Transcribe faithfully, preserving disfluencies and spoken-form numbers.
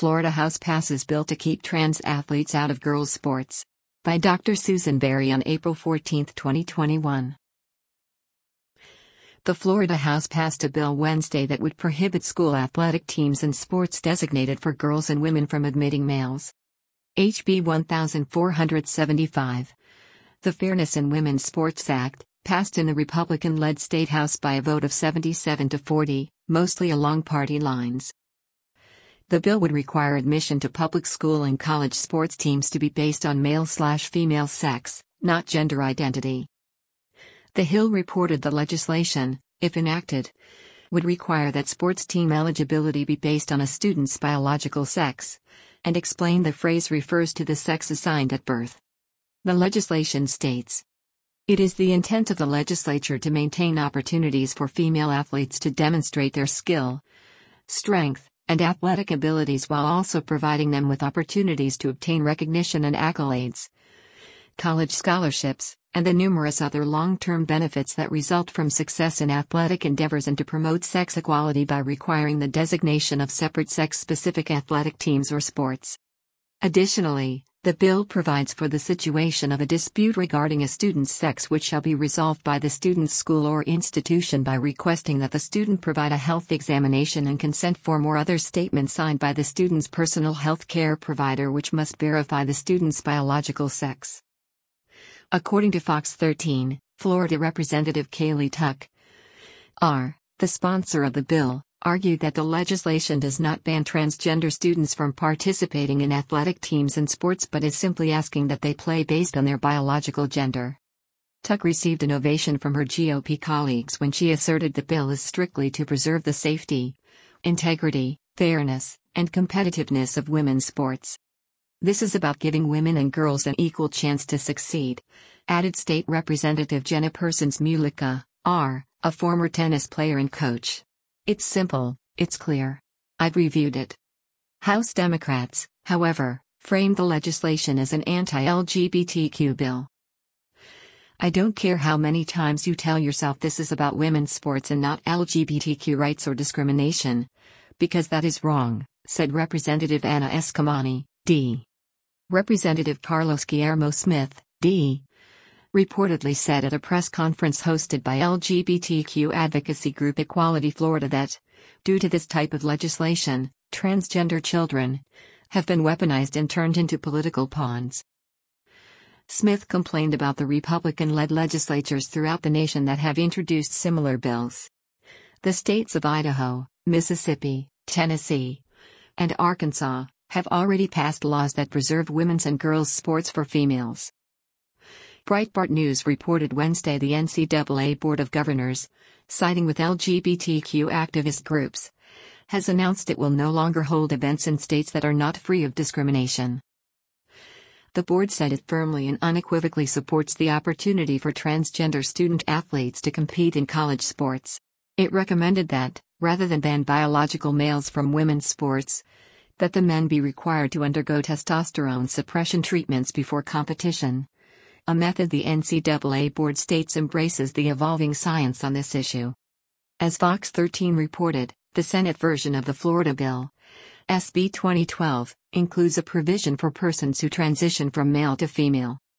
Florida House passes bill to keep trans athletes out of girls' sports. By Doctor Susan Berry on April fourteenth, twenty twenty-one. The Florida House passed a bill Wednesday that would prohibit school athletic teams and sports designated for girls and women from admitting males. H B one thousand four hundred seventy-five. The Fairness in Women's Sports Act, passed in the Republican-led State House by a vote of seventy-seven to forty, mostly along party lines. The bill would require admission to public school and college sports teams to be based on male-slash-female sex, not gender identity. The Hill reported the legislation, if enacted, would require that sports team eligibility be based on a student's biological sex, and explained the phrase refers to the sex assigned at birth. The legislation states, "It is the intent of the legislature to maintain opportunities for female athletes to demonstrate their skill, strength, and athletic abilities while also providing them with opportunities to obtain recognition and accolades, college scholarships, and the numerous other long-term benefits that result from success in athletic endeavors, and to promote sex equality by requiring the designation of separate sex-specific athletic teams or sports." Additionally, the bill provides for the situation of a dispute regarding a student's sex which shall be resolved by the student's school or institution by requesting that the student provide a health examination and consent form or other statement signed by the student's personal health care provider which must verify the student's biological sex. According to Fox thirteen, Florida Representative Kaylee Tuck, R., the sponsor of the bill, argued that the legislation does not ban transgender students from participating in athletic teams and sports but is simply asking that they play based on their biological gender. Tuck received an ovation from her G O P colleagues when she asserted the bill is strictly to preserve the safety, integrity, fairness, and competitiveness of women's sports. "This is about giving women and girls an equal chance to succeed," added State Representative Jenna Persons-Mulicka, R., a former tennis player and coach. "It's simple, it's clear. I've reviewed it." House Democrats, however, framed the legislation as an anti-L G B T Q bill. "I don't care how many times you tell yourself this is about women's sports and not L G B T Q rights or discrimination, because that is wrong," said Representative Anna Eskamani, D. Representative Carlos Guillermo Smith, D. reportedly said at a press conference hosted by L G B T Q advocacy group Equality Florida that, due to this type of legislation, transgender children have been weaponized and turned into political pawns. Smith complained about the Republican-led legislatures throughout the nation that have introduced similar bills. The states of Idaho, Mississippi, Tennessee, and Arkansas have already passed laws that preserve women's and girls' sports for females. Breitbart News reported Wednesday the N C double A Board of Governors, siding with L G B T Q activist groups, has announced it will no longer hold events in states that are not free of discrimination. The board said it firmly and unequivocally supports the opportunity for transgender student athletes to compete in college sports. It recommended that, rather than ban biological males from women's sports, that the men be required to undergo testosterone suppression treatments before competition, a method the N C double A board states embraces the evolving science on this issue. As Fox thirteen reported, the Senate version of the Florida bill, S B twenty twelve, includes a provision for persons who transition from male to female.